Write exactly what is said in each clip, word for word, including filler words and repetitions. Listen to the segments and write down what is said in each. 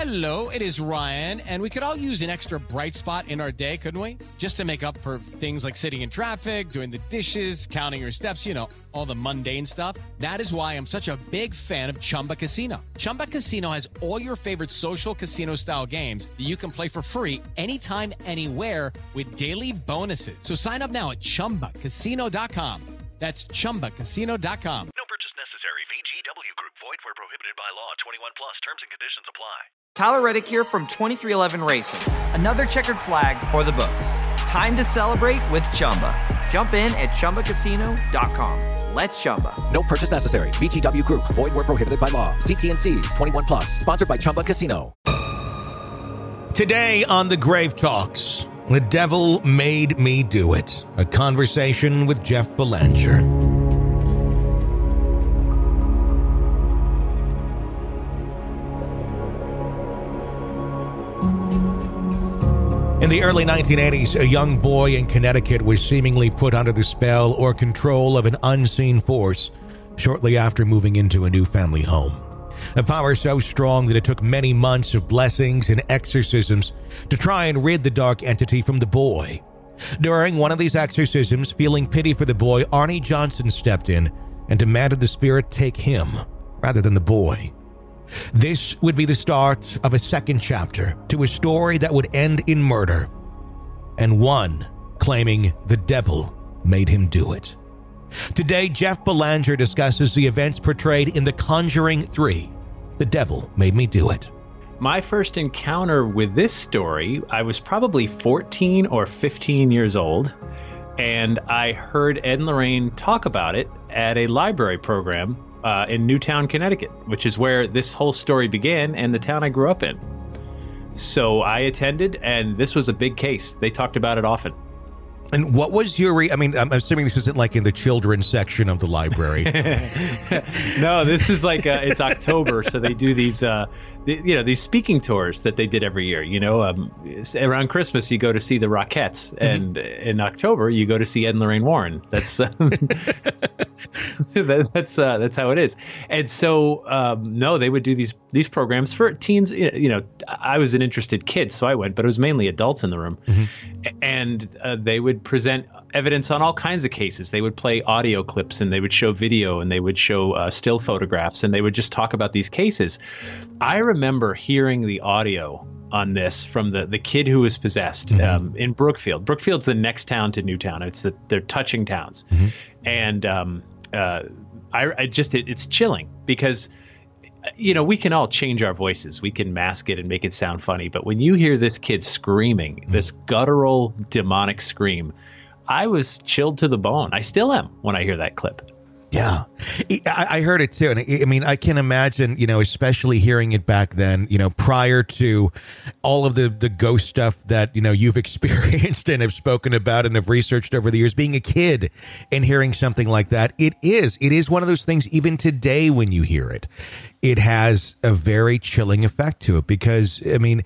Hello, it is Ryan, and we could all use an extra bright spot in our day, couldn't we? Just to make up for things like sitting in traffic, doing the dishes, counting your steps, you know, all the mundane stuff. That is why I'm such a big fan of Chumba Casino. Chumba Casino has all your favorite social casino-style games that you can play for free anytime, anywhere with daily bonuses. So sign up now at chumba casino dot com. That's chumba casino dot com. No purchase necessary. V G W Group. Void where prohibited by law. twenty-one plus. Terms and conditions apply. Tyler Reddick here from twenty-three eleven Racing. Another checkered flag for the books. Time to celebrate with Chumba. Jump in at chumba casino dot com. Let's Chumba. No purchase necessary. V G W Group. Void where prohibited by law. See T and C's. twenty-one plus. Sponsored by Chumba Casino. Today on The Grave Talks, The Devil Made Me Do It. A conversation with Jeff Belanger. In the early nineteen eighties, a young boy in Connecticut was seemingly put under the spell or control of an unseen force shortly after moving into a new family home. A power so strong that it took many months of blessings and exorcisms to try and rid the dark entity from the boy. During one of these exorcisms, feeling pity for the boy, Arnie Johnson stepped in and demanded the spirit take him rather than the boy. This would be the start of a second chapter to a story that would end in murder, and one claiming the devil made him do it. Today, Jeff Belanger discusses the events portrayed in The Conjuring three, The Devil Made Me Do It. My first encounter with this story, I was probably fourteen or fifteen years old, and I heard Ed and Lorraine talk about it at a library program Uh, in Newtown, Connecticut, which is where this whole story began and the town I grew up in. So I attended, and this was a big case. They talked about it often. And what was your, re- I mean, I'm assuming this isn't like in the children's section of the library. No, this is like, uh, it's October, so they do these, uh, the, you know, these speaking tours that they did every year. You know, um, around Christmas, you go to see the Rockettes, and mm-hmm. in October, you go to see Ed and Lorraine Warren. That's um, that, that's uh, that's how it is. And so, um, no, they would do these these programs for teens. You know, I was an interested kid, so I went, but it was mainly adults in the room, mm-hmm. and uh, they would present evidence on all kinds of cases. They would play audio clips, and they would show video, and they would show uh, still photographs, and they would just talk about these cases. I remember hearing the audio on this from the, the kid who was possessed mm-hmm. um, in Brookfield. Brookfield's the next town to Newtown. It's the, they're touching towns. Mm-hmm. And um, uh, I, I just, it, it's chilling because, you know, we can all change our voices. We can mask it and make it sound funny. But when you hear this kid screaming, mm-hmm. this guttural demonic scream, I was chilled to the bone. I still am when I hear that clip. Yeah, I heard it too. And I mean, I can imagine, you know, especially hearing it back then, you know, prior to all of the, the ghost stuff that, you know, you've experienced and have spoken about and have researched over the years, being a kid and hearing something like that. It is, it is one of those things, even today, when you hear it, it has a very chilling effect to it because, I mean,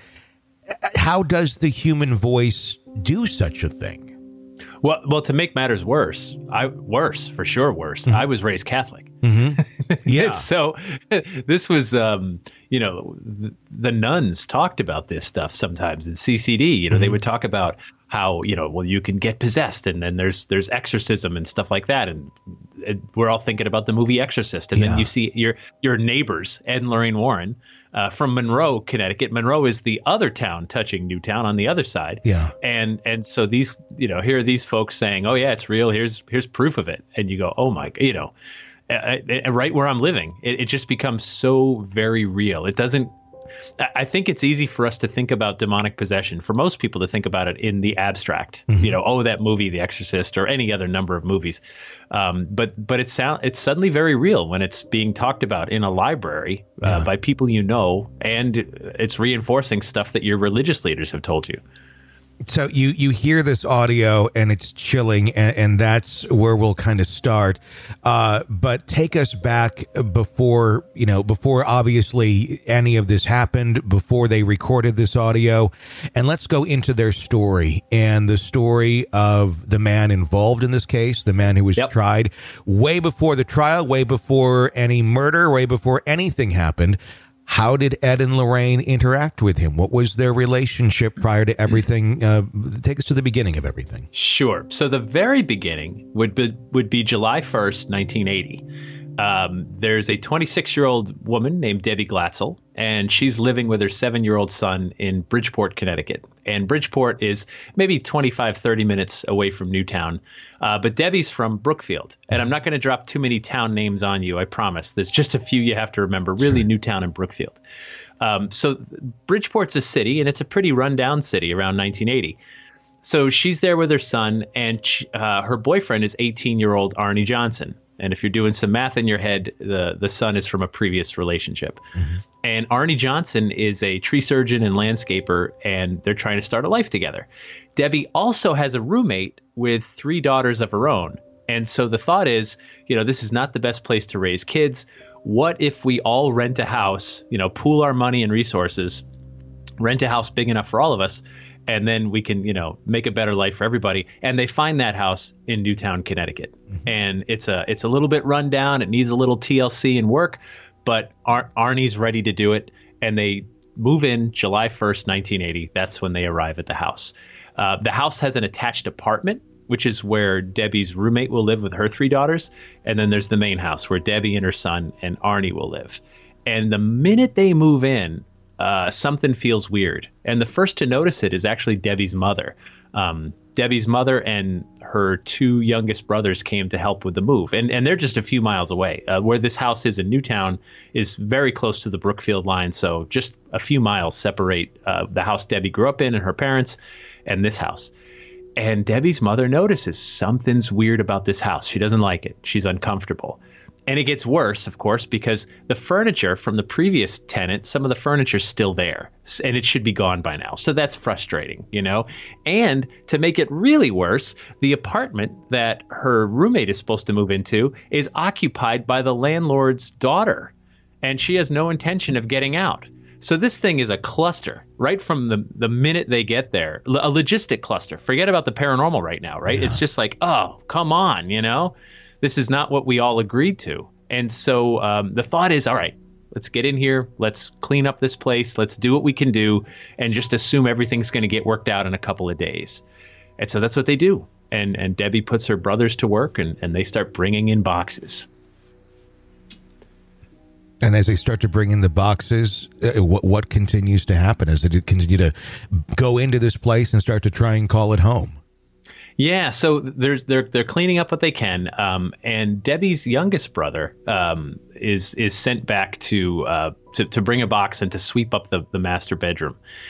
how does the human voice do such a thing? Well, well, to make matters worse, I worse for sure, worse. Mm-hmm. I was raised Catholic. Mm-hmm. Yeah. So this was, um, you know, the, the nuns talked about this stuff sometimes in C C D. You know, mm-hmm. they would talk about how, you know, well, you can get possessed, and then there's there's exorcism and stuff like that. And it, we're all thinking about the movie Exorcist, and yeah. then you see your your neighbors, Ed and Lorraine Warren. Uh, from Monroe, Connecticut. Monroe is the other town touching Newtown on the other side. Yeah. And and so these, you know, here are these folks saying, oh, yeah, it's real. Here's here's proof of it. And you go, oh, my, you know, uh, uh, right where I'm living, it, it just becomes so very real. It doesn't. I think it's easy for us to think about demonic possession, for most people to think about it in the abstract, mm-hmm. you know, oh, that movie, The Exorcist, or any other number of movies. Um, but but it sound, it's suddenly very real when it's being talked about in a library uh, yeah. by people you know, and it's reinforcing stuff that your religious leaders have told you. So you, you hear this audio and it's chilling, and, and that's where we'll kind of start. Uh, but take us back before, you know, before obviously any of this happened, before they recorded this audio, and let's go into their story and the story of the man involved in this case, the man who was yep. tried way before the trial, way before any murder, way before anything happened. How did Ed and Lorraine interact with him? What was their relationship prior to everything? Uh, take us to the beginning of everything. Sure. So the very beginning would be, would be July first, nineteen eighty. Um, there's a twenty-six-year-old woman named Debbie Glatzel, and she's living with her seven-year-old son in Bridgeport, Connecticut. And Bridgeport is maybe twenty-five, thirty minutes away from Newtown. Uh, but Debbie's from Brookfield. And I'm not going to drop too many town names on you, I promise. There's just a few you have to remember, really, sure. Newtown and Brookfield. Um, so Bridgeport's a city, and it's a pretty rundown city around nineteen eighty. So she's there with her son, and she, uh, her boyfriend is eighteen-year-old Arnie Johnson. And if you're doing some math in your head, the, the son is from a previous relationship. Mm-hmm. And Arnie Johnson is a tree surgeon and landscaper, and they're trying to start a life together. Debbie also has a roommate with three daughters of her own. And so the thought is, you know, this is not the best place to raise kids. What if we all rent a house, you know, pool our money and resources, rent a house big enough for all of us, and then we can, you know, make a better life for everybody. And they find that house in Newtown, Connecticut. Mm-hmm. And it's a it's a little bit run down. It needs a little T L C and work, but Ar- Arnie's ready to do it. And they move in July first, nineteen eighty. That's when they arrive at the house. Uh, the house has an attached apartment, which is where Debbie's roommate will live with her three daughters. And then there's the main house where Debbie and her son and Arnie will live. And the minute they move in, Uh, something feels weird. And the first to notice it is actually Debbie's mother. Um, Debbie's mother and her two youngest brothers came to help with the move. And and they're just a few miles away. Uh, where this house is in Newtown is very close to the Brookfield line. So just a few miles separate uh, the house Debbie grew up in and her parents and this house. And Debbie's mother notices something's weird about this house. She doesn't like it. She's uncomfortable. And it gets worse, of course, because the furniture from the previous tenant, some of the furniture's still there, and it should be gone by now. So that's frustrating, you know. And to make it really worse, the apartment that her roommate is supposed to move into is occupied by the landlord's daughter, and she has no intention of getting out. So this thing is a cluster right from the, the minute they get there, a logistic cluster. Forget about the paranormal right now, right? Yeah. It's just like, oh, come on, you know. This is not what we all agreed to. And so um, the thought is, all right, let's get in here. Let's clean up this place. Let's do what we can do and just assume everything's going to get worked out in a couple of days. And so that's what they do. And and Debbie puts her brothers to work, and, and they start bringing in boxes. And as they start to bring in the boxes, uh, what, what continues to happen? As they continue to go into this place and start to try and call it home? Yeah, so there's they're they're cleaning up what they can, um, and Debbie's youngest brother um, is is sent back to, uh, to to bring a box and to sweep up the, the master bedroom.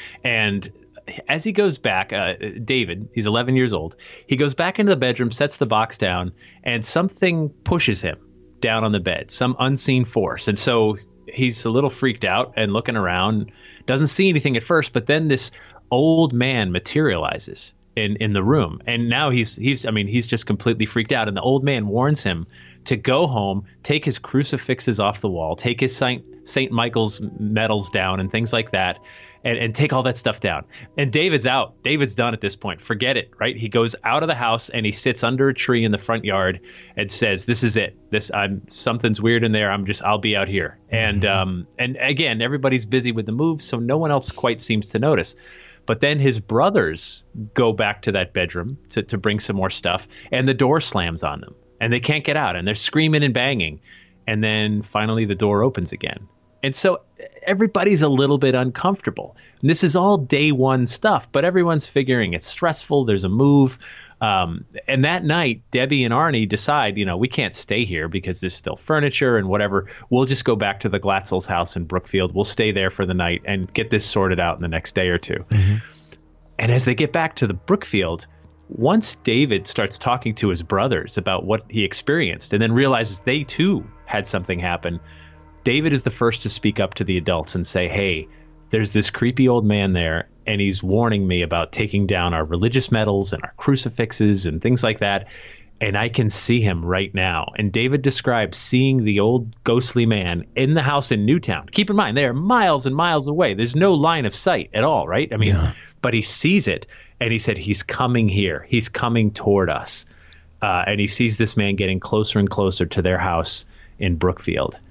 And as he goes back, uh, David, he's eleven years old. He goes back into the bedroom, sets the box down, and something pushes him down on the bed, some unseen force. And so he's a little freaked out and looking around, doesn't see anything at first, but then this old man materializes in in the room, and now he's he's I mean he's just completely freaked out. And the old man warns him to go home, take his crucifixes off the wall, take his Saint Saint Michael's medals down and things like that, and and take all that stuff down. And David's out. David's done at this point. Forget it, right? He goes out of the house and he sits under a tree in the front yard and says, "This is it. This I'm something's weird in there. I'm just I'll be out here." And um and again, everybody's busy with the move, so no one else quite seems to notice. But then his brothers go back to that bedroom to, to bring some more stuff, and the door slams on them, and they can't get out, and they're screaming and banging. And then finally the door opens again. And so everybody's a little bit uncomfortable. And this is all day one stuff, but everyone's figuring it's stressful. There's a move. Um, and that night, Debbie and Arnie decide, you know, we can't stay here because there's still furniture and whatever. We'll just go back to the Glatzel's house in Brookfield. We'll stay there for the night and get this sorted out in the next day or two. Mm-hmm. And as they get back to the Brookfield, once David starts talking to his brothers about what he experienced and then realizes they too had something happen, David is the first to speak up to the adults and say, hey, there's this creepy old man there, and he's warning me about taking down our religious medals and our crucifixes and things like that. And I can see him right now. And David describes seeing the old ghostly man in the house in Newtown. Keep in mind, they are miles and miles away. There's no line of sight at all, right? I mean, yeah. But he sees it, and he said, he's coming here. He's coming toward us. Uh, and he sees this man getting closer and closer to their house in Brookfield.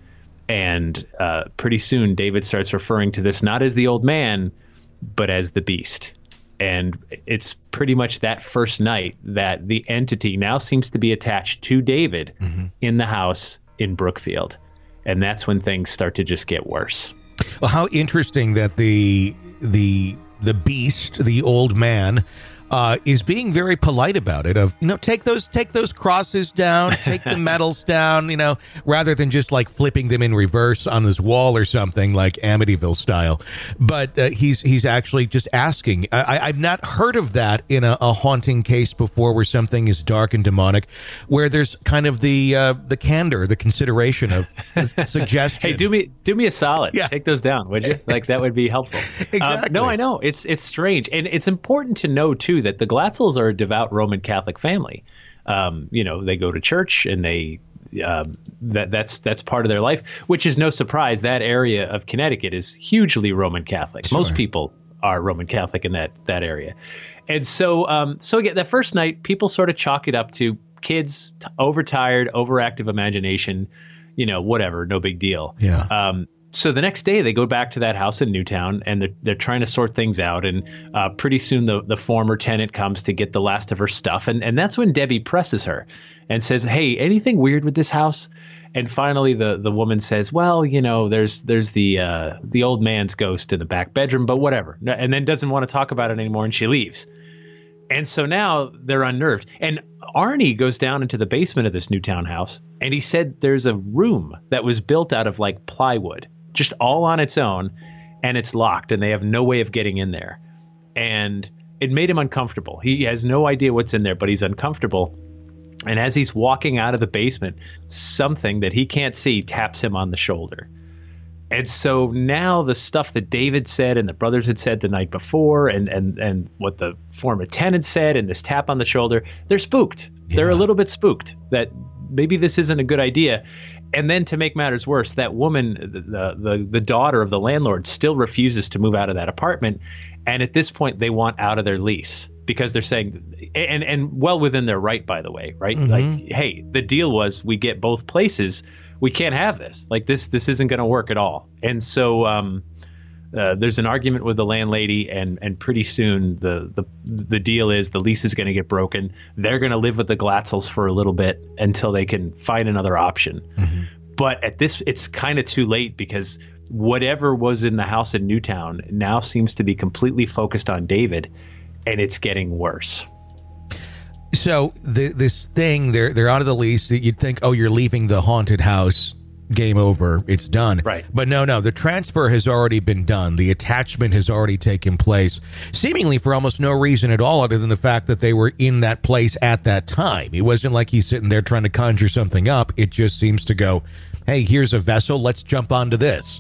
And uh, pretty soon, David starts referring to this not as the old man, but as the beast. And it's pretty much that first night that the entity now seems to be attached to David mm-hmm. in the house in Brookfield. And that's when things start to just get worse. Well, how interesting that the the the beast, the old man, uh, is being very polite about it. Of, you know, take those take those crosses down, take the medals down, you know, rather than just like flipping them in reverse on this wall or something like Amityville style. But uh, he's he's actually just asking. I, I've not heard of that in a, a haunting case before, where something is dark and demonic, where there's kind of the uh, the candor, the consideration of suggestion. Hey, do me do me a solid. Yeah. Take those down, would you? Like exactly. That would be helpful. Exactly. Um, no, I know it's it's strange, and it's important to know too that the Glatzels are a devout Roman Catholic family. Um, you know, they go to church, and they um, that that's that's part of their life, which is no surprise. That area of Connecticut is hugely Roman Catholic. Sure. Most people are Roman Catholic in that that area, and so um, so again, that first night, people sort of chalk it up to kids, t- overtired, overactive imagination. You know, whatever, no big deal. Yeah. Um, So the next day they go back to that house in Newtown, and they're, they're trying to sort things out. And uh, pretty soon the, the former tenant comes to get the last of her stuff. And, and that's when Debbie presses her and says, hey, anything weird with this house? And finally the, the woman says, well, you know, there's there's the uh, the old man's ghost in the back bedroom, but whatever. And then doesn't want to talk about it anymore, and she leaves. And so now they're unnerved. And Arnie goes down into the basement of this Newtown house, and he said there's a room that was built out of like plywood, just all on its own, and it's locked, and they have no way of getting in there. And it made him uncomfortable. He has no idea what's in there, but he's uncomfortable. And as he's walking out of the basement, something that he can't see taps him on the shoulder. And so now the stuff that David said and the brothers had said the night before, and and and what the former tenant said, and this tap on the shoulder, they're spooked. Yeah. They're a little bit spooked that maybe this isn't a good idea. And then to make matters worse, that woman, the, the the daughter of the landlord, still refuses to move out of that apartment. And at this point, they want out of their lease because they're saying, and and well within their right, by the way, right? Mm-hmm. Like, hey, the deal was we get both places. We can't have this. Like this, this isn't going to work at all. And so um, uh, there's an argument with the landlady, and and pretty soon the the the deal is the lease is going to get broken. They're going to live with the Glatzels for a little bit until they can find another option. Mm-hmm. But at this, it's kind of too late, because whatever was in the house in Newtown now seems to be completely focused on David, and it's getting worse. So the, this thing, they're they're out of the lease. You'd think, oh, you're leaving the haunted house. Game over. It's done. Right. But no, no. The transfer has already been done. The attachment has already taken place, seemingly for almost no reason at all, other than the fact that they were in that place at that time. It wasn't like he's sitting there trying to conjure something up. It just seems to go, hey, here's a vessel. Let's jump onto this.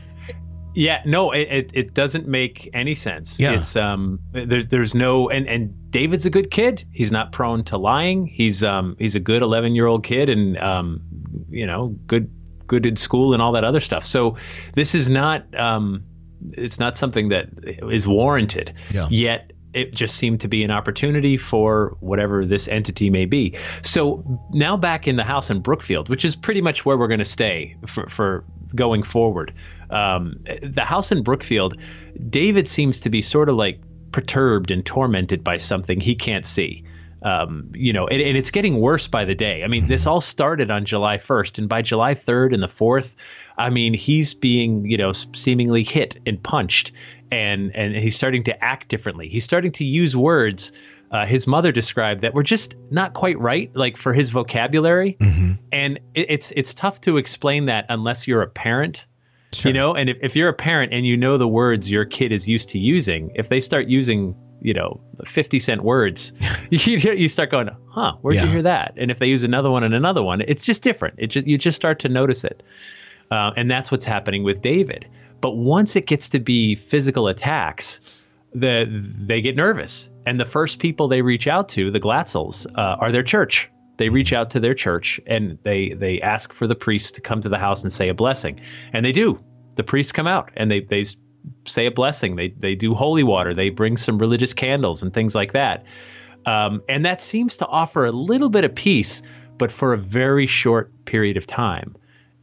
Yeah, no, it, it, it doesn't make any sense. Yeah. It's um there's there's no and, and David's a good kid. He's not prone to lying. He's um he's a good eleven year old kid, and um you know, good good in school and all that other stuff. So this is not um it's not something that is warranted. Yeah. Yet it just seemed to be an opportunity for whatever this entity may be. So now back in the house in Brookfield, which is pretty much where we're going to stay for, for going forward. Um, the house in Brookfield, David seems to be sort of like perturbed and tormented by something he can't see. Um, you know, and, and it's getting worse by the day. I mean, this all started on July first, and by July third and the fourth, I mean, he's being, you know, seemingly hit and punched, and and he's starting to act differently. He's starting to use words uh, his mother described that were just not quite right, like for his vocabulary. Mm-hmm. And it, it's it's tough to explain that unless you're a parent. Sure. You know, and if, if you're a parent and you know the words your kid is used to using, if they start using, you know, fifty cent words, you, you start going, huh, where'd yeah. you hear that? And if they use another one and another one, it's just different. It just, you just start to notice it. Uh, and that's what's happening with David. But once it gets to be physical attacks, the, they get nervous. And the first people they reach out to, the Glatzels, uh, are their church. They reach out to their church, and they they ask for the priest to come to the house and say a blessing. And they do. The priests come out, and they they say a blessing. They they do holy water. They bring some religious candles and things like that. Um, and that seems to offer a little bit of peace, but for a very short period of time.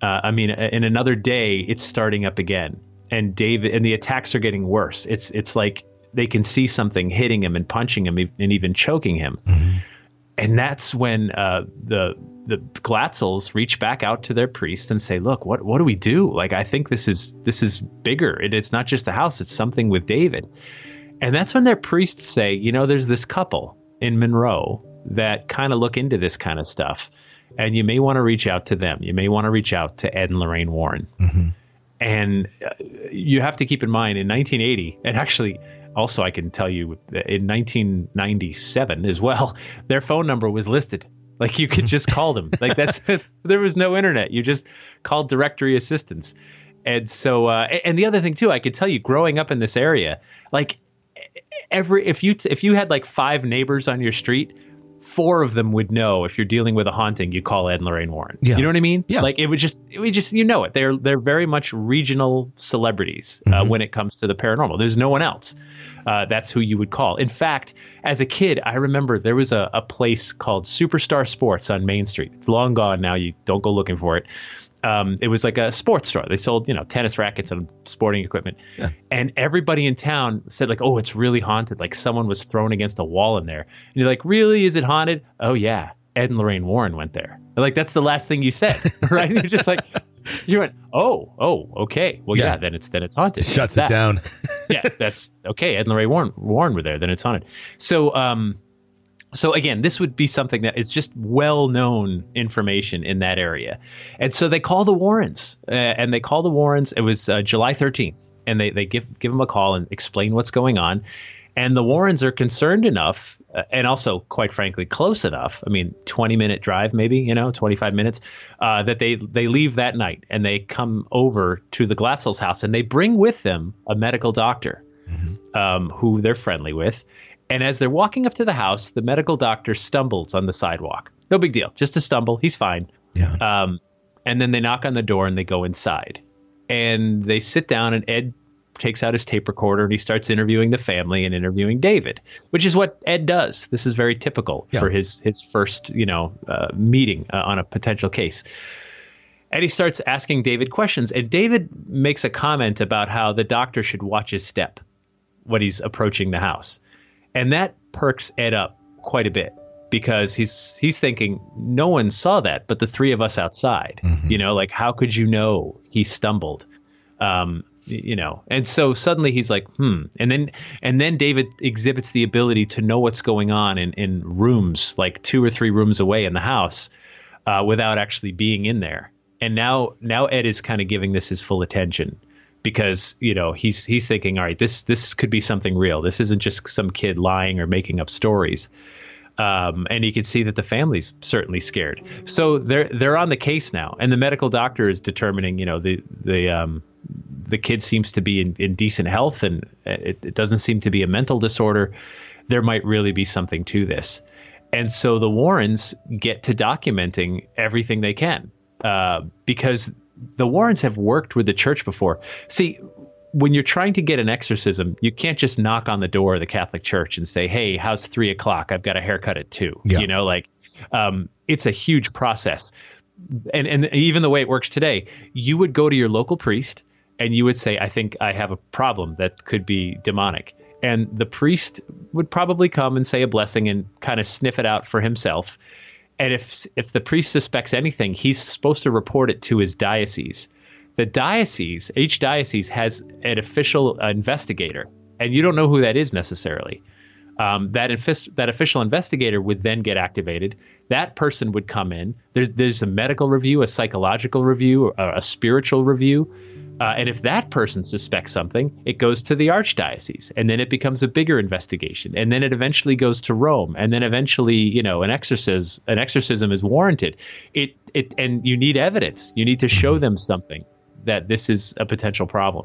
Uh, I mean, in another day, it's starting up again, and David and the attacks are getting worse. It's it's like they can see something hitting him and punching him and even choking him. Mm-hmm. And that's when uh, the the Glatzels reach back out to their priest and say, "Look, what what do we do? Like, I think this is this is bigger. It, it's not just the house; it's something with David." And that's when their priests say, "You know, there's this couple in Monroe that kind of look into this kind of stuff, and you may want to reach out to them. You may want to reach out to Ed and Lorraine Warren." Mm-hmm. And uh, you have to keep in mind, in nineteen eighty, and actually. Also, I can tell you in nineteen ninety-seven as well, their phone number was listed. Like you could just call them. Like that's there was no internet. You just called directory assistance. And so, uh, and the other thing too, I could tell you, growing up in this area, like every if you if you had like five neighbors on your street, four of them would know if you're dealing with a haunting, you call Ed and Lorraine Warren. Yeah. You know what I mean? Yeah. Like it would just, it would just, you know it. They're they're very much regional celebrities uh, mm-hmm. when it comes to the paranormal. There's no one else. Uh, that's who you would call. In fact, as a kid, I remember there was a, a place called Superstar Sports on Main Street. It's long gone now. You don't go looking for it. Um, it was like a sports store. They sold, you know, tennis rackets and sporting equipment. Yeah. And everybody in town said like, "Oh, it's really haunted. Like someone was thrown against a wall in there." And you're like, "Really? Is it haunted?" "Oh yeah, Ed and Lorraine Warren went there." And like that's the last thing you said, right? You're just like, you went, "Oh, oh, okay. Well, yeah, yeah then it's then it's haunted." Shuts that. it down. Yeah, that's okay. Ed and Lorraine Warren, Warren were there. Then it's haunted. So, um, So again, this would be something that is just well-known information in that area. And so they call the Warrens, uh, and they call the Warrens. It was uh, July thirteenth, and they, they give give them a call and explain what's going on. And the Warrens are concerned enough, uh, and also, quite frankly, close enough. I mean, twenty-minute drive, maybe, you know, twenty-five minutes, uh, that they, they leave that night, and they come over to the Glatzels' house, and they bring with them a medical doctor mm-hmm. um, who they're friendly with. And as they're walking up to the house, the medical doctor stumbles on the sidewalk. No big deal. Just a stumble. He's fine. Yeah. Um, and then they knock on the door and they go inside. And they sit down and Ed takes out his tape recorder and he starts interviewing the family and interviewing David, which is what Ed does. This is very typical yeah. for his, his first, you know, uh, meeting uh, on a potential case. And he starts asking David questions. And David makes a comment about how the doctor should watch his step when he's approaching the house. And that perks Ed up quite a bit because he's he's thinking, no one saw that but the three of us outside. Mm-hmm. You know, like, how could you know he stumbled? Um, you know, and so suddenly he's like, hmm. And then and then David exhibits the ability to know what's going on in, in rooms, like two or three rooms away in the house uh, without actually being in there. And now now Ed is kind of giving this his full attention. Because, you know, he's he's thinking, all right, this this could be something real. This isn't just some kid lying or making up stories. Um, and you can see that the family's certainly scared. So they're they're on the case now, and the medical doctor is determining, you know, the the um, the kid seems to be in, in decent health, and it, it doesn't seem to be a mental disorder. There might really be something to this, and so the Warrens get to documenting everything they can uh, because. The Warrens have worked with the church before. See, when you're trying to get an exorcism, you can't just knock on the door of the Catholic Church and say, "Hey, how's three o'clock? I've got a haircut at two." Yeah. You know, like um, it's a huge process. And and even the way it works today, you would go to your local priest and you would say, "I think I have a problem that could be demonic." And the priest would probably come and say a blessing and kind of sniff it out for himself. And if if the priest suspects anything, he's supposed to report it to his diocese. The diocese, each diocese has an official investigator, and you don't know who that is necessarily. Um, that inf- that official investigator would then get activated. That person would come in. There's there's a medical review, a psychological review, a, a spiritual review. Uh, and if that person suspects something, it goes to the archdiocese, and then it becomes a bigger investigation, and then it eventually goes to Rome, and then eventually, you know, an exorcism, an exorcism is warranted. It it and you need evidence. You need to show them something that this is a potential problem.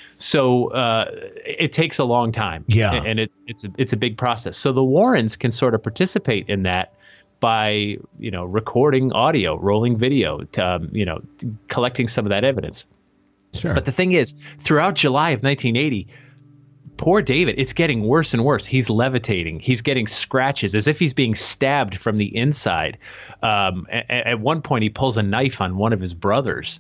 So uh, it takes a long time, yeah, and it, it's a, it's a big process. So the Warrens can sort of participate in that by, you know, recording audio, rolling video, to, um, you know, collecting some of that evidence. Sure. But the thing is, throughout July of nineteen eighty, poor David, it's getting worse and worse. He's levitating. He's getting scratches as if he's being stabbed from the inside. Um, at, at one point, he pulls a knife on one of his brothers.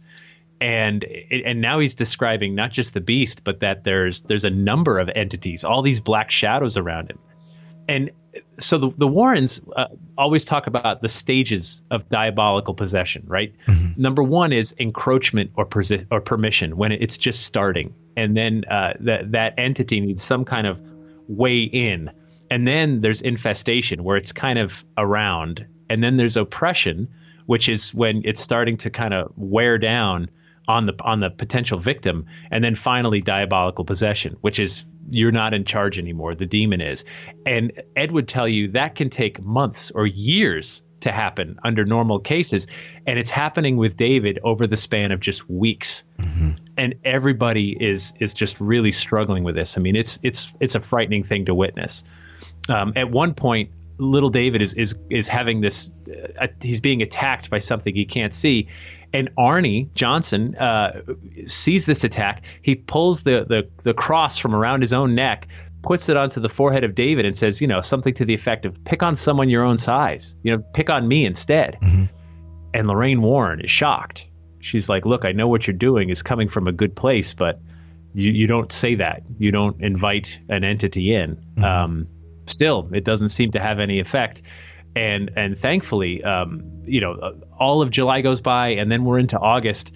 And and now he's describing not just the beast, but that there's there's a number of entities, all these black shadows around him. And so the, the Warrens uh, always talk about the stages of diabolical possession, right? Mm-hmm. Number one is encroachment or persi- or permission, when it's just starting. And then uh, that that entity needs some kind of way in. And then there's infestation, where it's kind of around. And then there's oppression, which is when it's starting to kind of wear down on the on the potential victim. And then finally diabolical possession, which is you're not in charge anymore. The demon is. And Ed would tell you that can take months or years to happen under normal cases. And it's happening with David over the span of just weeks. Mm-hmm. And everybody is is just really struggling with this. I mean, it's it's it's a frightening thing to witness. Um, at one point, little David is is is having this, uh, he's being attacked by something he can't see. And Arnie Johnson uh, sees this attack. He pulls the, the the cross from around his own neck, puts it onto the forehead of David, and says, you know, something to the effect of, pick on someone your own size. You know, pick on me instead. Mm-hmm. And Lorraine Warren is shocked. She's like, look, I know what you're doing is coming from a good place, but you, you don't say that. You don't invite an entity in. Mm-hmm. Um, still, it doesn't seem to have any effect. And and thankfully, um, you know, all of July goes by, and then we're into August,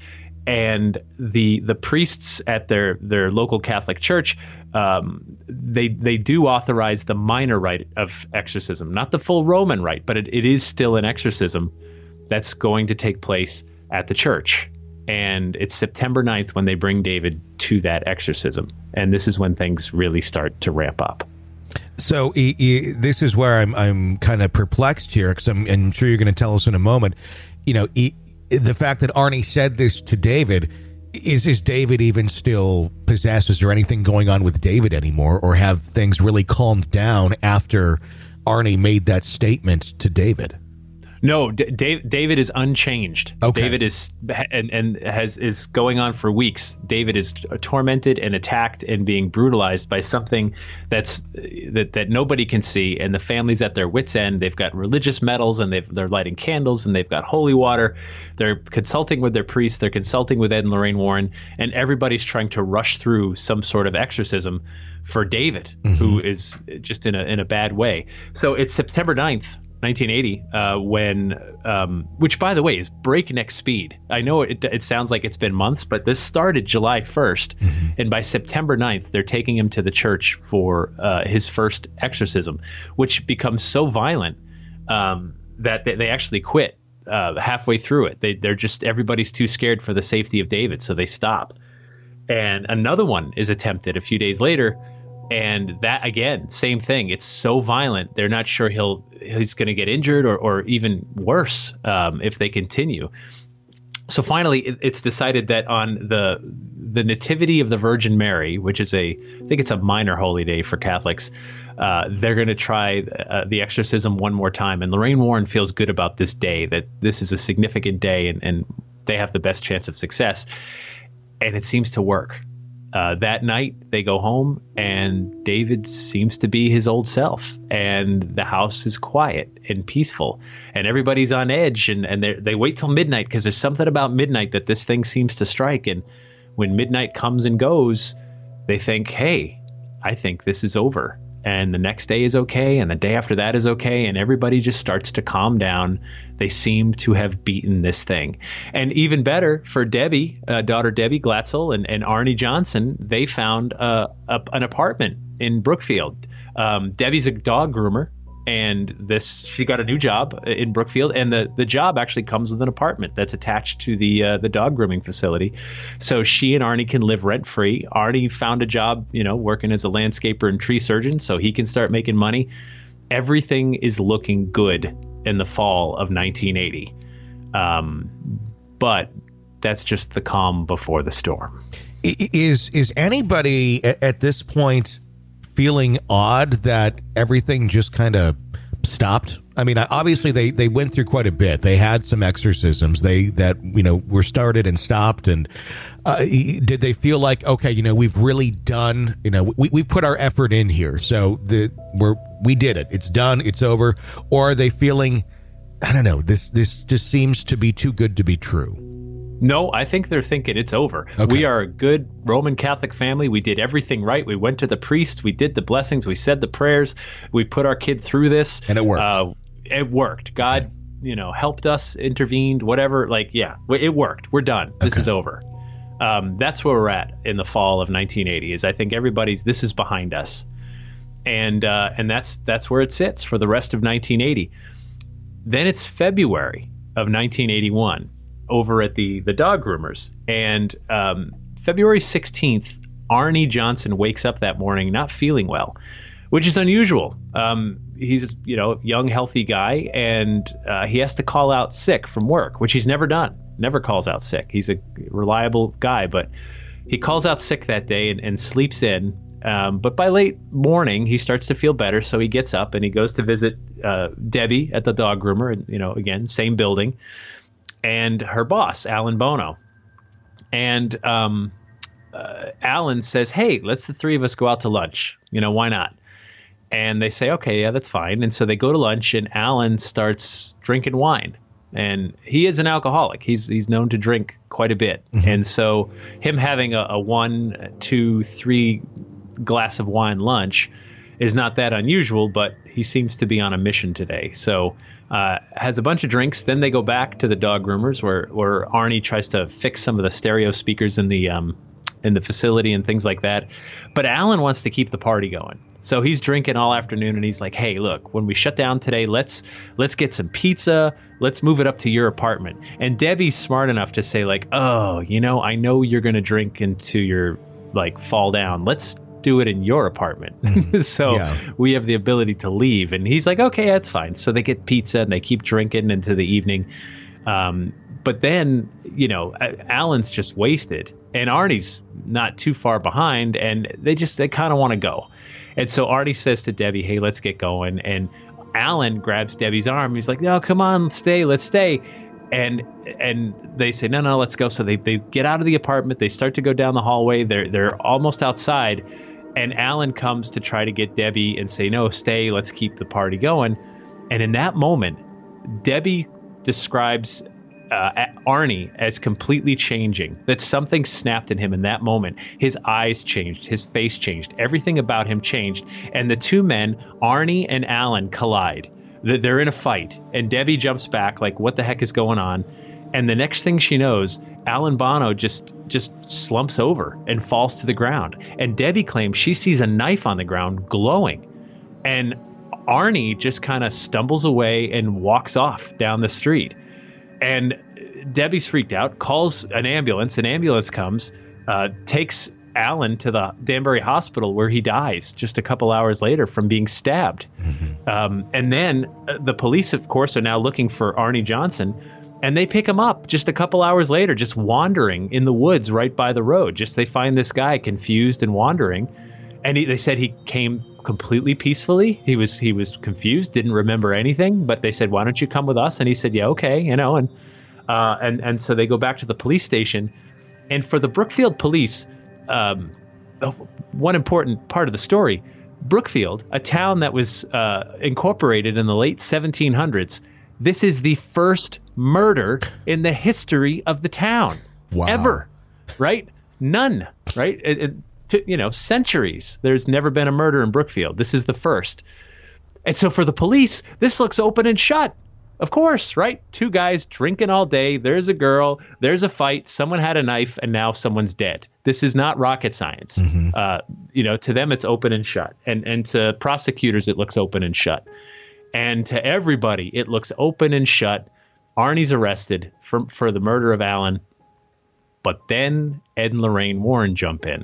and the the priests at their their local Catholic church, um, they they do authorize the minor rite of exorcism, not the full Roman rite, but it, it is still an exorcism that's going to take place at the church. And it's September ninth when they bring David to that exorcism, and this is when things really start to ramp up. So e- e- this is where I'm I'm kind of perplexed here, because I'm, I'm sure you're going to tell us in a moment. You know, e- the fact that Arnie said this to David, is is David even still possessed? Is there anything going on with David anymore, or have things really calmed down after Arnie made that statement to David? No, D- Dave, David is unchanged. Okay. David is and and has is going on for weeks. David is t- tormented and attacked and being brutalized by something that's that that nobody can see, and the family's at their wits' end. They've got religious medals, and they've they're lighting candles, and they've got holy water. They're consulting with their priests. They're consulting with Ed and Lorraine Warren, and everybody's trying to rush through some sort of exorcism for David, mm-hmm. who is just in a in a bad way. So it's September ninth. nineteen eighty, uh, when, um, which by the way is breakneck speed. I know it, it sounds like it's been months, but this started July first, mm-hmm. and by September ninth, they're taking him to the church for uh, his first exorcism, which becomes so violent um, that they, they actually quit uh, halfway through it. They, they're just, everybody's too scared for the safety of David, so they stop. And another one is attempted a few days later. And that, again, same thing. It's so violent. They're not sure he'll he's going to get injured or, or even worse um, if they continue. So finally, it, it's decided that on the the Nativity of the Virgin Mary, which is a, I think it's a minor holy day for Catholics, uh, they're going to try uh, the exorcism one more time. And Lorraine Warren feels good about this day, that this is a significant day and, and they have the best chance of success. And it seems to work. Uh, that night, they go home, and David seems to be his old self, and the house is quiet and peaceful, and everybody's on edge, and, and they wait till midnight, because there's something about midnight that this thing seems to strike. And when midnight comes and goes, they think, hey, I think this is over. And the next day is okay, and the day after that is okay, and everybody just starts to calm down. They seem to have beaten this thing. And even better for Debbie, uh, daughter Debbie Glatzel and, and Arnie Johnson, they found uh, a, an apartment in Brookfield. Um, Debbie's a dog groomer, and this she got a new job in Brookfield, and the, the job actually comes with an apartment that's attached to the uh, the dog grooming facility. So she and Arnie can live rent free. Arnie found a job, you know, working as a landscaper and tree surgeon, so he can start making money. Everything is looking good in the fall of nineteen eighty. Um, but that's just the calm before the storm. Is is anybody at this point feeling odd that everything just kind of stopped? I mean, obviously they, they went through quite a bit. They had some exorcisms they that, you know, were started and stopped. And uh, did they feel like, okay, you know, we've really done, you know, we, we've put our effort in here. So the we're, we did it. It's done. It's over. Or are they feeling, I don't know, this, this just seems to be too good to be true? No, I think they're thinking it's over. Okay. We are a good Roman Catholic family. We did everything right. We went to the priest. We did the blessings. We said the prayers. We put our kid through this. And it worked. Uh, it worked. God, okay. you know, helped us, intervened, whatever. Like, yeah, it worked. We're done. This okay. is over. Um, that's where we're at in the fall of nineteen eighty is I think everybody's, this is behind us. And uh, and that's that's where it sits for the rest of nineteen eighty. Then it's February of nineteen eighty-one. Over at the the dog groomers, and um, February sixteenth, Arnie Johnson wakes up that morning not feeling well, which is unusual. Um, he's you know a young, healthy guy, and uh, he has to call out sick from work, which he's never done. Never calls out sick. He's a reliable guy, but he calls out sick that day and, and sleeps in. Um, but by late morning, he starts to feel better, so he gets up and he goes to visit uh, Debbie at the dog groomer. And you know, again, same building. And her boss, Alan Bono. And um, uh, Alan says, hey, let's the three of us go out to lunch. You know, why not? And they say, okay, yeah, that's fine. And so they go to lunch, and Alan starts drinking wine. And he is an alcoholic. He's he's known to drink quite a bit. Mm-hmm. And so him having a, a one, two, three glass of wine lunch is not that unusual, but he seems to be on a mission today. So uh, has a bunch of drinks. Then they go back to the dog groomers where, where Arnie tries to fix some of the stereo speakers in the um, in the facility and things like that. But Alan wants to keep the party going. So he's drinking all afternoon, and he's like, hey, look, when we shut down today, let's let's get some pizza. Let's move it up to your apartment. And Debbie's smart enough to say, like, oh, you know, I know you're going to drink into your, like, fall down. Let's do it in your apartment. Mm, so yeah. we have the ability to leave. And he's like, okay, that's fine. So they get pizza and they keep drinking into the evening. Um, but then, you know, Alan's just wasted and Arnie's not too far behind, and they just, they kind of want to go. And so Arnie says to Debbie, hey, let's get going. And Alan grabs Debbie's arm. He's like, no, come on, stay, let's stay. And and they say, no, no, let's go. So they, they get out of the apartment. They start to go down the hallway. They're they're almost outside. And Alan comes to try to get Debbie and say, no, stay, let's keep the party going. And in that moment, Debbie describes uh, Arnie as completely changing. That something snapped in him in that moment. His eyes changed, his face changed, everything about him changed. And the two men, Arnie and Alan, collide. They're in a fight. And Debbie jumps back like, what the heck is going on? And the next thing she knows, Alan Bono just just slumps over and falls to the ground. And Debbie claims she sees a knife on the ground glowing. And Arnie just kind of stumbles away and walks off down the street. And Debbie's freaked out, calls an ambulance. An ambulance comes, uh, takes Alan to the Danbury Hospital, where he dies just a couple hours later from being stabbed. Mm-hmm. Um, and then uh, the police, of course, are now looking for Arnie Johnson. And they pick him up just a couple hours later, just wandering in the woods right by the road. Just they find this guy confused and wandering. And he, they said he came completely peacefully. He was he was confused, didn't remember anything. But they said, why don't you come with us? And he said, yeah, okay, you know. And uh, and and so they go back to the police station. And for the Brookfield police, um, one important part of the story, Brookfield, a town that was uh, incorporated in the late seventeen hundreds, this is the first murder in the history of the town. Wow. Ever, right? None, right? It, it, to, you know, centuries. There's never been a murder in Brookfield. This is the first. And so for the police, this looks open and shut. Of course, right? Two guys drinking all day. There's a girl. There's a fight. Someone had a knife, and now someone's dead. This is not rocket science. Mm-hmm. Uh, you know, to them, it's open and shut. And and to prosecutors, it looks open and shut. And to everybody, it looks open and shut. Arnie's arrested for, for the murder of Alan. But then Ed and Lorraine Warren jump in.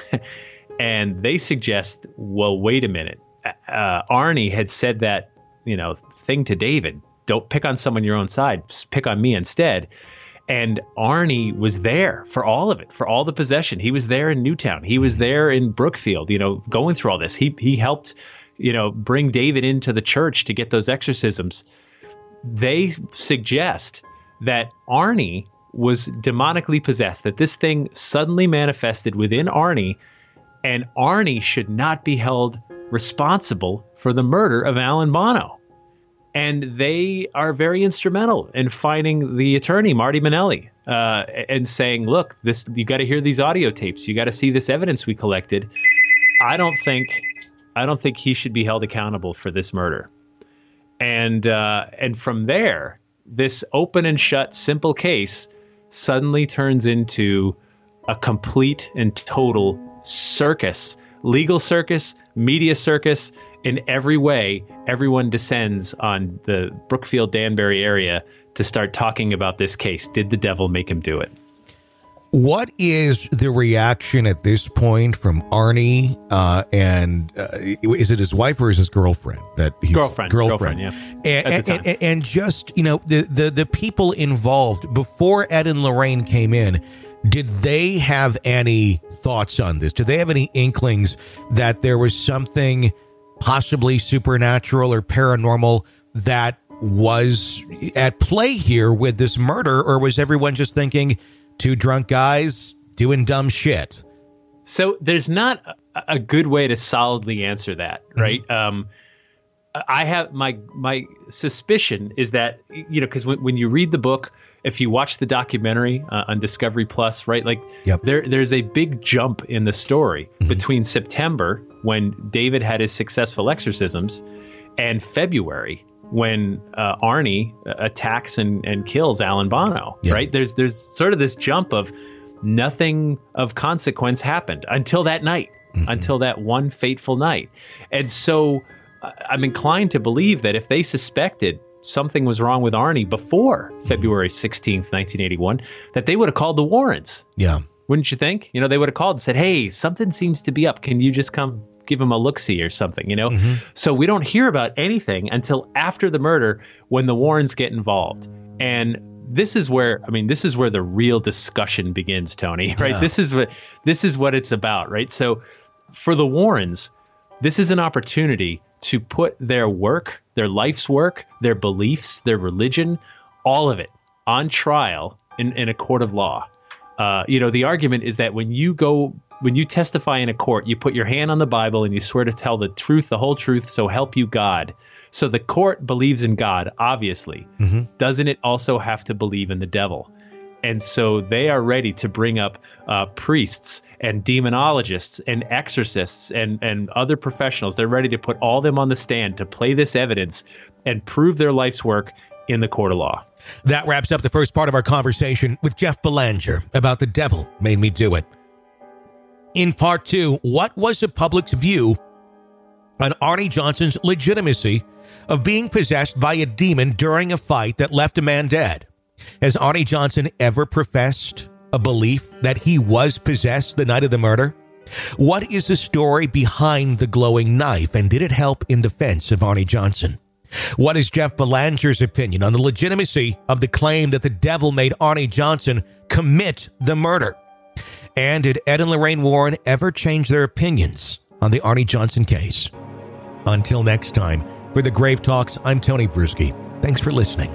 And they suggest, well, wait a minute. Uh, Arnie had said that, you know, thing to David. Don't pick on someone your own side. Pick on me instead. And Arnie was there for all of it, for all the possession. He was there in Newtown. He was there in Brookfield, you know, going through all this. He he helped you know, bring David into the church to get those exorcisms. They suggest that Arnie was demonically possessed, that this thing suddenly manifested within Arnie, and Arnie should not be held responsible for the murder of Alan Bono. And they are very instrumental in finding the attorney, Marty Minnelli, uh, and saying, look, this you got to hear these audio tapes. You got to see this evidence we collected. I don't think I don't think he should be held accountable for this murder. And uh, and from there, this open and shut, simple case suddenly turns into a complete and total circus, legal circus, media circus. In every way, everyone descends on the Brookfield Danbury area to start talking about this case. Did the devil make him do it? What is the reaction at this point from Arnie? Uh, and uh, is it his wife or is his girlfriend? That he, girlfriend, girlfriend, girlfriend, yeah. And, at the and, time. and, and just, you know, the, the, the people involved before Ed and Lorraine came in, did they have any thoughts on this? Did they have any inklings that there was something possibly supernatural or paranormal that was at play here with this murder? Or was everyone just thinking two drunk guys doing dumb shit? So there's not a, a good way to solidly answer that, right? Mm-hmm. Um, I have my my suspicion is that, you know, because when, when you read the book, if you watch the documentary uh, on Discovery Plus, right, like yep. there there's a big jump in the story mm-hmm. between September, when David had his successful exorcisms, and February, when uh, Arnie attacks and, and kills Alan Bono, yeah. right? There's there's sort of this jump of nothing of consequence happened until that night, mm-hmm. until that one fateful night. And so uh, I'm inclined to believe that if they suspected something was wrong with Arnie before mm-hmm. February sixteenth, nineteen eighty-one, that they would have called the Warrens. Yeah. Wouldn't you think? You know, they would have called and said, hey, something seems to be up. Can you just come give him a look-see or something, you know? Mm-hmm. So we don't hear about anything until after the murder, when the Warrens get involved. And this is where, I mean, this is where the real discussion begins, Tony, right? Yeah. This is what this is what it's about, right? So for the Warrens, this is an opportunity to put their work, their life's work, their beliefs, their religion, all of it on trial in, in a court of law. Uh, you know, the argument is that when you go, when you testify in a court, you put your hand on the Bible and you swear to tell the truth, the whole truth, so help you God. So the court believes in God, obviously. Mm-hmm. Doesn't it also have to believe in the devil? And so they are ready to bring up uh, priests and demonologists and exorcists and, and other professionals. They're ready to put all them on the stand to play this evidence and prove their life's work in the court of law. That wraps up the first part of our conversation with Jeff Belanger about The Devil Made Me Do It. In part two, what was the public's view on Arnie Johnson's legitimacy of being possessed by a demon during a fight that left a man dead? Has Arnie Johnson ever professed a belief that he was possessed the night of the murder? What is the story behind the glowing knife, and did it help in defense of Arnie Johnson? What is Jeff Belanger's opinion on the legitimacy of the claim that the devil made Arnie Johnson commit the murder? And did Ed and Lorraine Warren ever change their opinions on the Arnie Johnson case? Until next time, for the Grave Talks, I'm Tony Bruschi. Thanks for listening.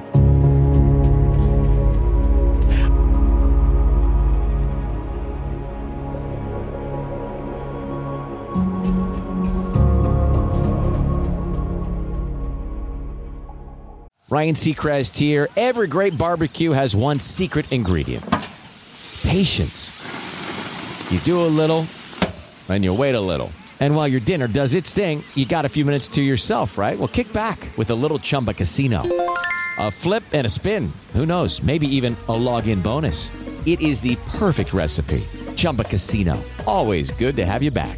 Ryan Seacrest here. Every great barbecue has one secret ingredient: patience. You do a little, and you wait a little. And while your dinner does its thing, you got a few minutes to yourself, right? Well, kick back with a little Chumba Casino. A flip and a spin. Who knows? Maybe even a log-in bonus. It is the perfect recipe. Chumba Casino. Always good to have you back.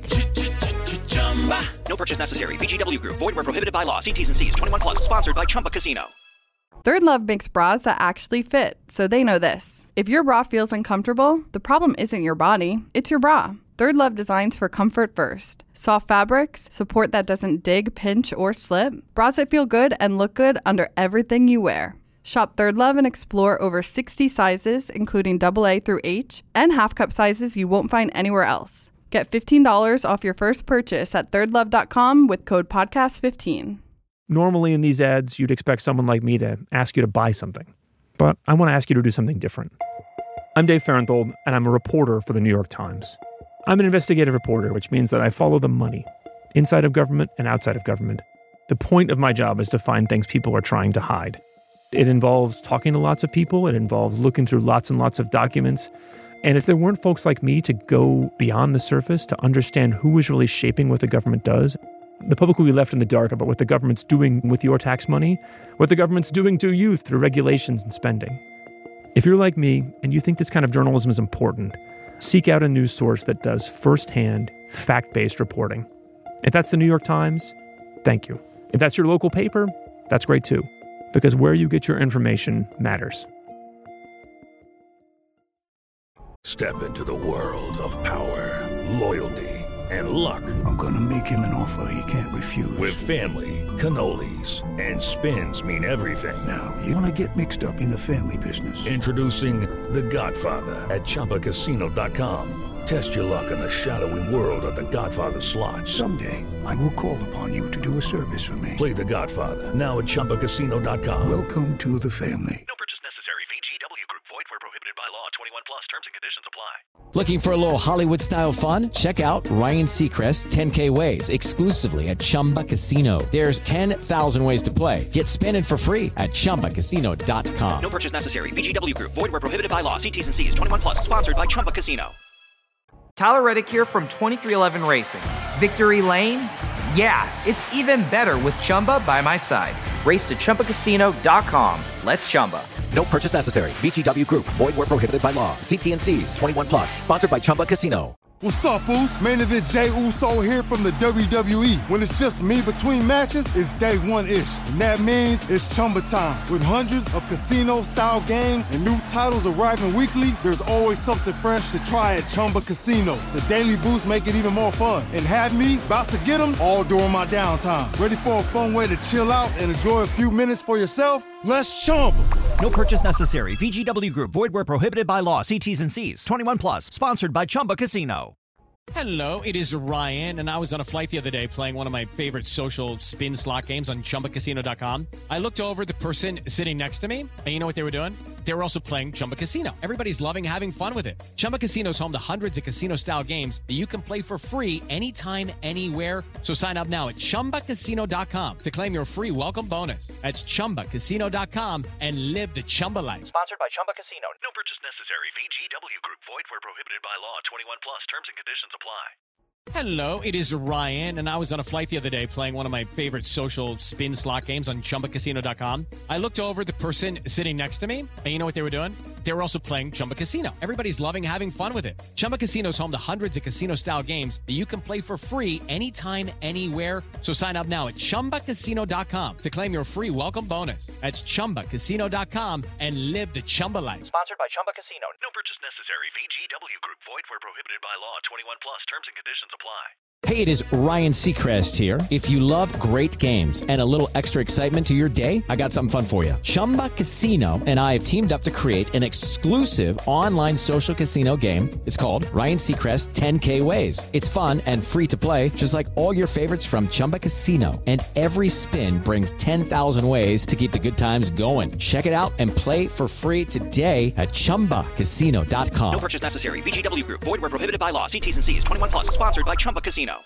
No purchase necessary. V G W Group. Void where prohibited by law. See T's and C's. twenty-one plus. Sponsored by Chumba Casino. Third Love makes bras that actually fit, so they know this. If your bra feels uncomfortable, the problem isn't your body, it's your bra. Third Love designs for comfort first. Soft fabrics, support that doesn't dig, pinch, or slip. Bras that feel good and look good under everything you wear. Shop Third Love and explore over sixty sizes, including double A through H, and half cup sizes you won't find anywhere else. Get fifteen dollars off your first purchase at third love dot com with code podcast fifteen. Normally in these ads, you'd expect someone like me to ask you to buy something. But I want to ask you to do something different. I'm Dave Farenthold, and I'm a reporter for the New York Times. I'm an investigative reporter, which means that I follow the money, inside of government and outside of government. The point of my job is to find things people are trying to hide. It involves talking to lots of people. It involves looking through lots and lots of documents. And if there weren't folks like me to go beyond the surface to understand who is really shaping what the government does, the public will be left in the dark about what the government's doing with your tax money, what the government's doing to you through regulations and spending. If you're like me and you think this kind of journalism is important, seek out a news source that does firsthand, fact-based reporting. If that's the New York Times, thank you. If that's your local paper, that's great too, because where you get your information matters. Step into the world of power, loyalty, and luck. I'm gonna make him an offer he can't refuse. With family, cannolis, and spins mean everything. Now, you wanna get mixed up in the family business. Introducing The Godfather at Chumba Casino dot com. Test your luck in the shadowy world of The Godfather slot. Someday, I will call upon you to do a service for me. Play The Godfather, now at Chumba Casino dot com. Welcome to the family. No purchase necessary. V G W Group. Void where prohibited by law. twenty-one plus. Terms and conditions apply. Looking for a little Hollywood-style fun? Check out Ryan Seacrest ten K Ways exclusively at Chumba Casino. There's ten thousand ways to play. Get spinning for free at Chumba Casino dot com. No purchase necessary. V G W Group. Void where prohibited by law. See T's and C's. twenty-one plus. Sponsored by Chumba Casino. Tyler Reddick here from twenty-three eleven Racing. Victory Lane? Yeah, it's even better with Chumba by my side. Race to Chumba Casino dot com. Let's Chumba. No purchase necessary. V G W Group. Void where prohibited by law. See T and C's. twenty-one plus. Sponsored by Chumba Casino. What's up, fools? Main event Jey Uso here from the W W E. When it's just me between matches, it's day one-ish. And that means it's Chumba time. With hundreds of casino-style games and new titles arriving weekly, there's always something fresh to try at Chumba Casino. The daily boosts make it even more fun. And have me about to get them all during my downtime. Ready for a fun way to chill out and enjoy a few minutes for yourself? Let's Chumba. No purchase necessary. V G W Group. Void where prohibited by law. See T's and C's. twenty-one plus. Sponsored by Chumba Casino. Hello, it is Ryan, and I was on a flight the other day playing one of my favorite social spin slot games on Chumba Casino dot com. I looked over at the person sitting next to me, and you know what they were doing? They were also playing Chumba Casino. Everybody's loving having fun with it. Chumba Casino is home to hundreds of casino-style games that you can play for free anytime, anywhere. So sign up now at Chumba Casino dot com to claim your free welcome bonus. That's Chumba Casino dot com and live the Chumba life. Sponsored by Chumba Casino. No purchase necessary. V G W Group. Void where prohibited by law. twenty-one plus. Terms and conditions apply. Hello, it is Ryan, and I was on a flight the other day playing one of my favorite social spin slot games on Chumba Casino dot com. I looked over at the person sitting next to me, and you know what they were doing? They were also playing Chumba Casino. Everybody's loving having fun with it. Chumba Casino is home to hundreds of casino-style games that you can play for free anytime, anywhere. So sign up now at Chumba Casino dot com to claim your free welcome bonus. That's Chumba Casino dot com and live the Chumba life. Sponsored by Chumba Casino. No purchase necessary. V G W Group. Void where prohibited by law. twenty-one plus. Terms and conditions apply. Hey, it is Ryan Seacrest here. If you love great games and a little extra excitement to your day, I got something fun for you. Chumba Casino and I have teamed up to create an exclusive online social casino game. It's called Ryan Seacrest ten K Ways. It's fun and free to play, just like all your favorites from Chumba Casino. And every spin brings ten thousand ways to keep the good times going. Check it out and play for free today at Chumba Casino dot com. No purchase necessary. V G W Group. Void where prohibited by law. See T's and C's. twenty-one plus. Sponsored by Chumba Casino.